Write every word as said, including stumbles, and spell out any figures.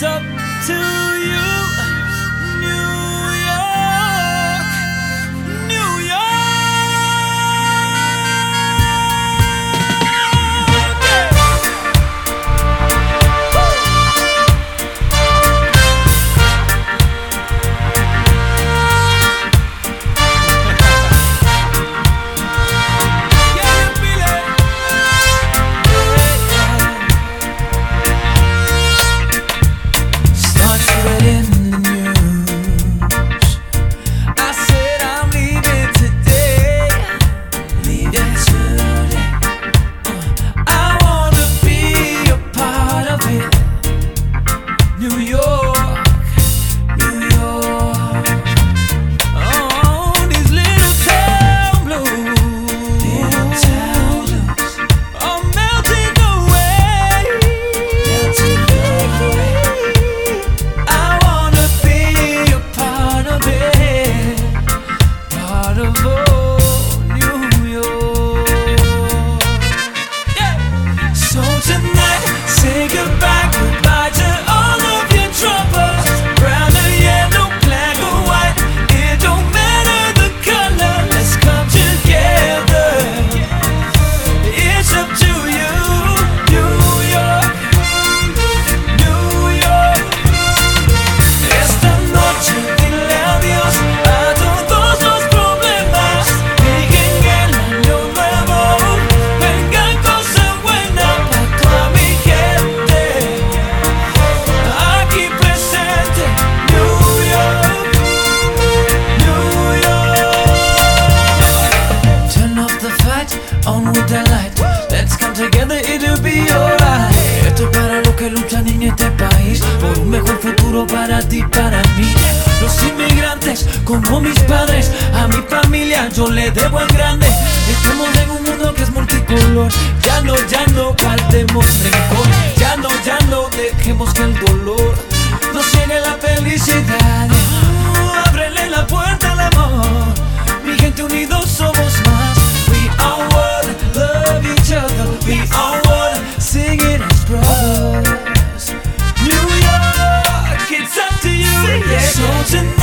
It's up to you, New York, New York. On with the light, let's come together, it'll be alright. Esto es para los que luchan en este país por un mejor futuro para ti, para mí. Los inmigrantes como mis padres, a mi familia yo le debo en grande. Estamos en un mundo que es multicolor. Ya no, ya no guardemos rencor. Ya no, ya no dejemos que el dolor nos ciegue la felicidad. Uh, ábrele la puerta al amor. Mi gente, unidos somos más. We are one, love each other. We are one, singing as brothers. New York, it's up to you. Yeah. So tonight